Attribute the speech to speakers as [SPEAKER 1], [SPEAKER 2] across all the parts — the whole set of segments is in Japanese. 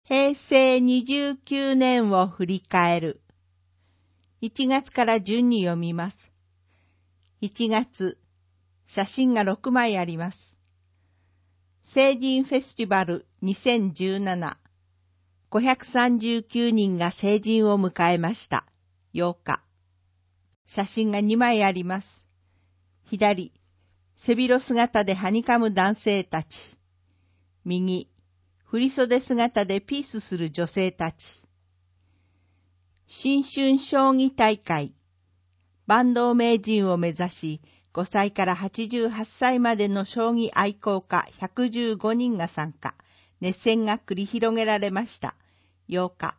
[SPEAKER 1] 平成29年を振り返る。1月から順に読みます。1月、写真が6枚あります。成人フェスティバル2017。539人が成人を迎えました。8日。写真が2枚あります。左、背広姿ではにかむ男性たち。右、振袖姿でピースする女性たち。新春将棋大会。坂東名人を目指し、5歳から88歳までの将棋愛好家115人が参加。熱戦が繰り広げられました。8日。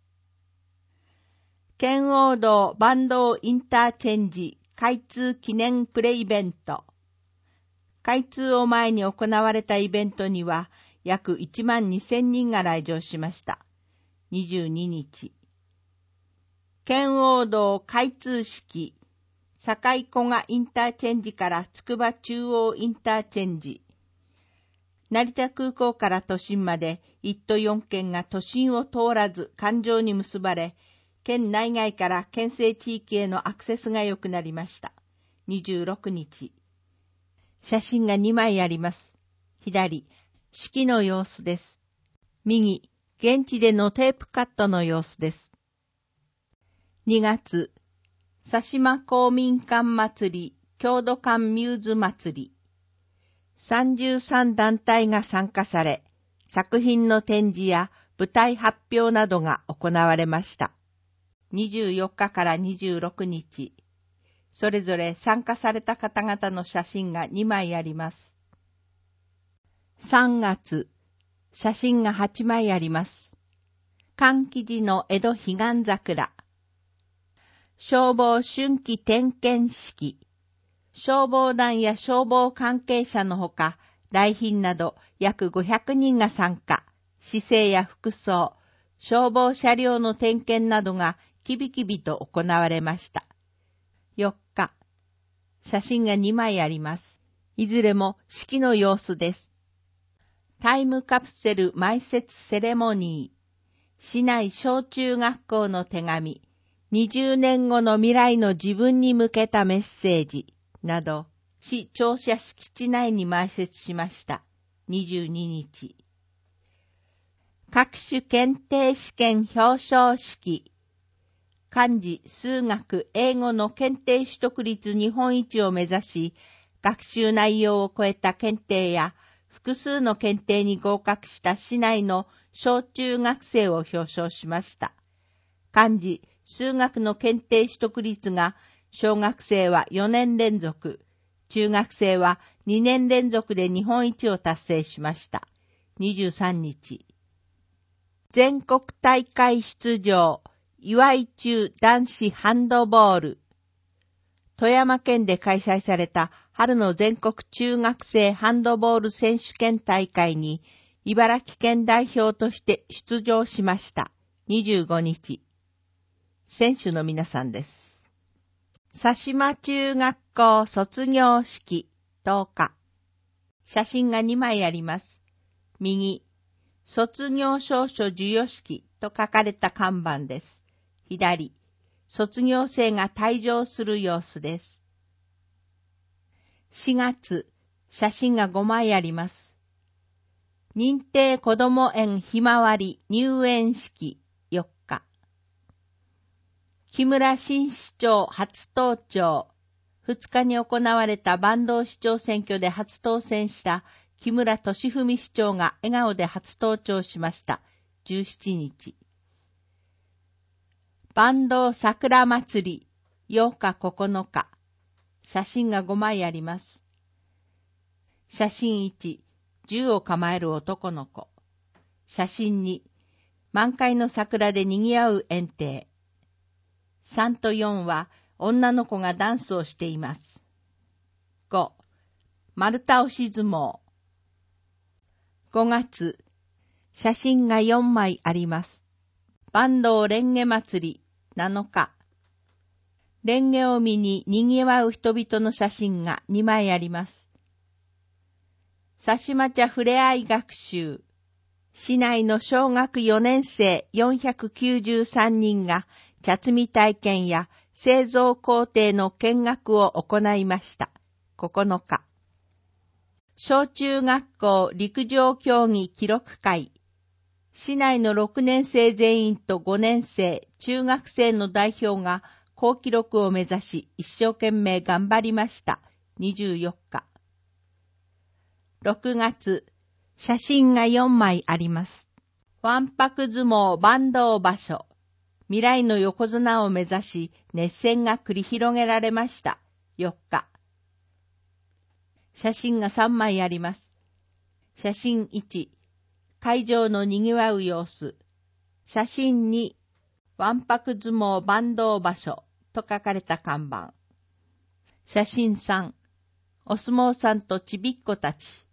[SPEAKER 1] 圏央道坂東インターチェンジ開通記念プレイベント。開通を前に行われたイベントには約1万2000人が来場しました。22日。圏央道開通式、境古賀インターチェンジから筑波中央インターチェンジ。成田空港から都心まで1都4県が都心を通らず環状に結ばれ、県内外から県西地域へのアクセスが良くなりました。26日。写真が2枚あります。左、式の様子です。右、現地でのテープカットの様子です。2月、佐島公民館祭り、郷土館ミューズ祭り。33団体が参加され、作品の展示や舞台発表などが行われました。24日から26日、それぞれ参加された方々の写真が2枚あります。3月、写真が8枚あります。寒気時の江戸彼岸桜。消防春季点検式。消防団や消防関係者のほか、来賓など約500人が参加。姿勢や服装、消防車両の点検などがきびきびと行われました。4日、写真が2枚あります。いずれも式の様子です。タイムカプセル埋設セレモニー、市内小中学校の手紙、20年後の未来の自分に向けたメッセージなど、市庁舎敷地内に埋設しました。22日。各種検定試験表彰式、漢字、数学、英語の検定取得率日本一を目指し、学習内容を超えた検定や、複数の検定に合格した市内の小中学生を表彰しました。漢字、数学の検定取得率が小学生は4年連続、中学生は2年連続で日本一を達成しました。23日。全国大会出場、岩井中男子ハンドボール。富山県で開催された春の全国中学生ハンドボール選手権大会に茨城県代表として出場しました。25日。選手の皆さんです。佐島中学校卒業式10日。写真が2枚あります。右、卒業証書授与式と書かれた看板です。左、卒業生が退場する様子です。4月、写真が5枚あります。認定こども園ひまわり入園式4日。木村新市長初登庁。2日に行われた坂東市長選挙で初当選した木村俊文市長が笑顔で初登庁しました。17日。坂東桜祭り8日9日。写真が5枚あります。写真1、銃を構える男の子。写真2、満開の桜で賑わう園庭。3と4は女の子がダンスをしています。5、丸倒し相撲。5月、写真が4枚あります。坂東蓮華祭り7日。蓮華を見に賑わう人々の写真が2枚あります。佐島茶ふれあい学習。 市内の小学4年生493人が茶摘み体験や製造工程の見学を行いました。9日。小中学校陸上競技記録会。市内の6年生全員と5年生、中学生の代表が好記録を目指し一生懸命頑張りました。24日。6月、写真が4枚あります。わんぱく相撲坂東場所。未来の横綱を目指し熱戦が繰り広げられました。4日。写真が3枚あります。写真1、会場の賑わう様子。写真2、わんぱく相撲坂東場所と書かれた看板。写真3、お相撲さんとちびっこたち。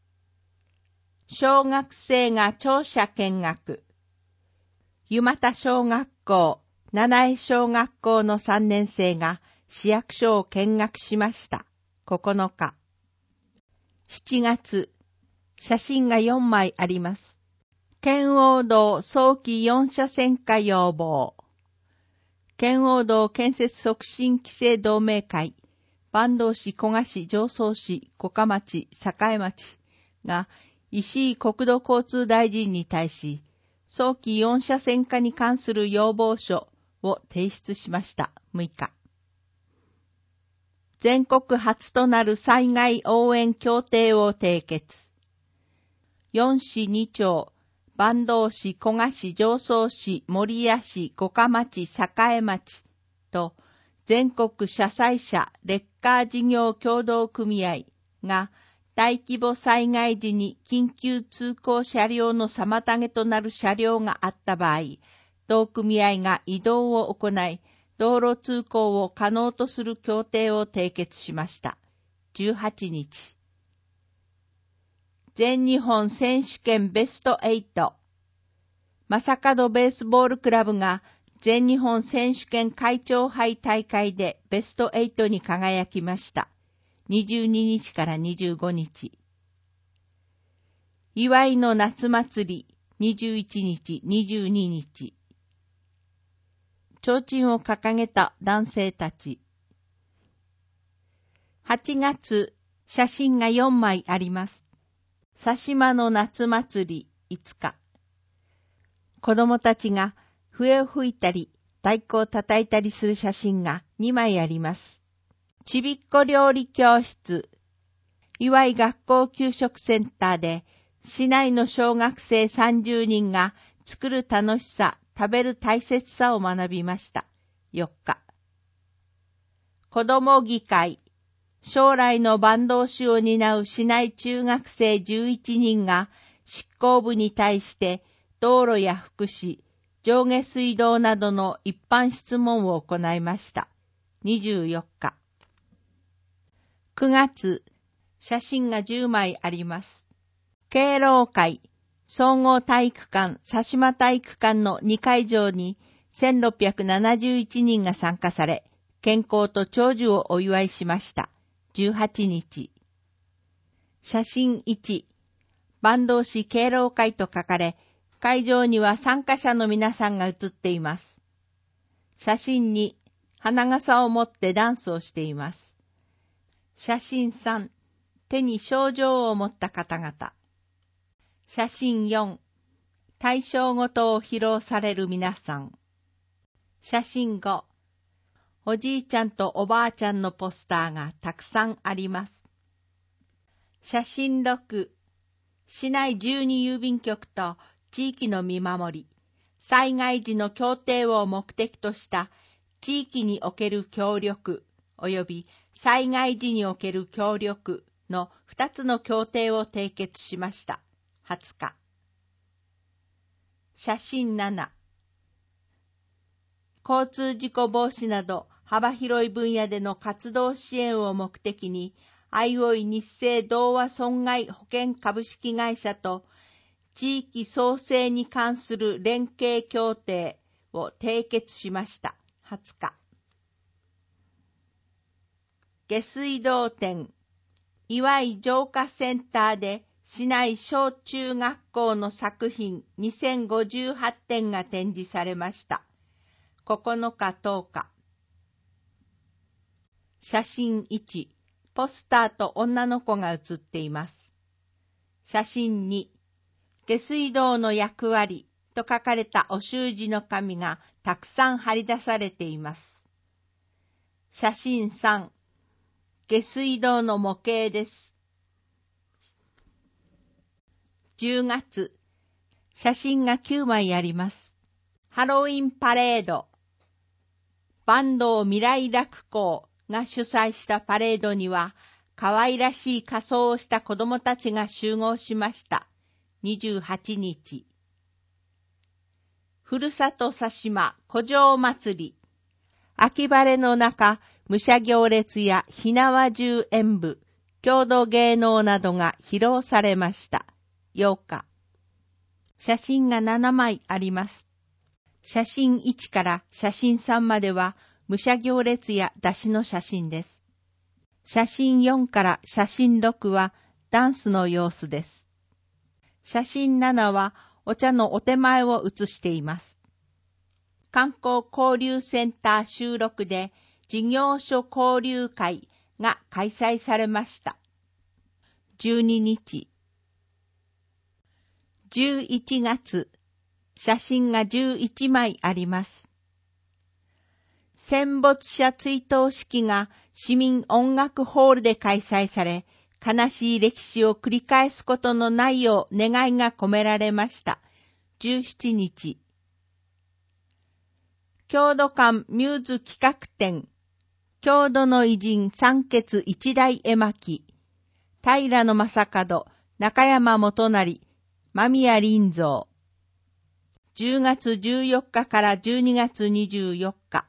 [SPEAKER 1] 小学生が庁舎見学。湯俣小学校、七重小学校の3年生が市役所を見学しました。9日。7月、写真が4枚あります。圏央道早期4車線化要望。圏央道建設促進規制同盟会、坂東市、古河市、常総市、五霞町、栄町が石井国土交通大臣に対し、早期4車線化に関する要望書を提出しました。6日。全国初となる災害応援協定を締結。4市2町、坂東市、古河市、常総市、守谷市、五霞町、栄町と全国社債者レッカー事業協同組合が大規模災害時に緊急通行車両の妨げとなる車両があった場合、同組合が移動を行い、道路通行を可能とする協定を締結しました。18日。全日本選手権ベスト8。正門ベースボールクラブが全日本選手権会長杯大会でベスト8に輝きました。22日から25日。祝いの夏祭り21日、22日。提灯を掲げた男性たち。8月、写真が4枚あります。佐島の夏祭り5日。子供たちが笛を吹いたり、太鼓を叩いたりする写真が2枚あります。ちびっこ料理教室、祝い学校給食センターで、市内の小学生30人が作る楽しさ、食べる大切さを学びました。4日。子ども議会、将来の坂東市を担う市内中学生11人が執行部に対して道路や福祉、上下水道などの一般質問を行いました。24日。9月、写真が10枚あります。敬老会、総合体育館、佐島体育館の2会場に1671人が参加され、健康と長寿をお祝いしました。18日。写真1、坂東市敬老会と書かれ、会場には参加者の皆さんが写っています。写真2、花笠を持ってダンスをしています。写真3、手に賞状を持った方々。写真4、大正ごとを披露される皆さん。写真5、おじいちゃんとおばあちゃんのポスターがたくさんあります。写真6、市内12郵便局と地域の見守り、災害時の協定を目的とした地域における協力及び災害時における協力の2つの協定を締結しました。20日。写真7、交通事故防止など幅広い分野での活動支援を目的に、あいおい日生同和損害保険株式会社と地域創生に関する連携協定を締結しました。20日。下水道店、祝い浄化センターで市内小中学校の作品2058点が展示されました。9日10日。写真1、ポスターと女の子が写っています。写真2、下水道の役割と書かれたお習字の紙がたくさん貼り出されています。写真3、下水道の模型です。10月、写真が9枚あります。ハロウィンパレード。坂東未来楽校が主催したパレードには、可愛らしい仮装をした子供たちが集合しました。28日。ふるさと佐島古城祭り。秋晴れの中、武者行列や火縄銃演舞、郷土芸能などが披露されました。8日。写真が7枚あります。写真1から写真3までは武者行列や出汁の写真です。写真4から写真6はダンスの様子です。写真7はお茶のお手前を写しています。観光交流センター収録で事業所交流会が開催されました。12日。11月、写真が11枚あります。戦没者追悼式が市民音楽ホールで開催され、悲しい歴史を繰り返すことのないよう願いが込められました。17日。郷土館ミューズ企画展、郷土の偉人三傑一大絵巻、平野正門、中山元成、間宮林蔵。10月14日から12月24日。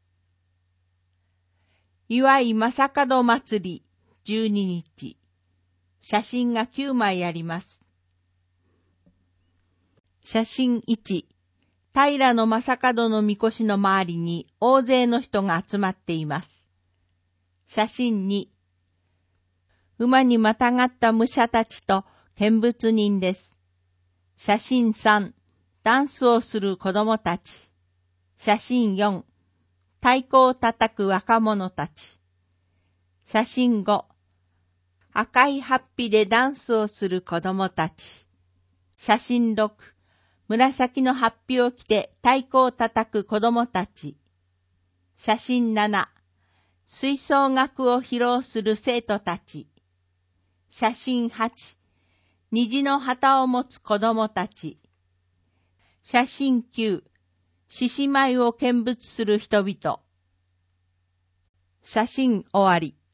[SPEAKER 1] 岩井正門祭り12日。写真が9枚あります。写真1。平野正門のみこしの周りに大勢の人が集まっています。写真2。馬にまたがった武者たちと見物人です。写真3。ダンスをする子供たち。写真4。太鼓を叩く若者たち。写真5。赤いハッピでダンスをする子供たち。写真6。紫のハッピを着て太鼓を叩く子供たち。写真7。吹奏楽を披露する生徒たち。写真8。虹の旗を持つ子供たち。写真9。獅子舞を見物する人々。写真終わり。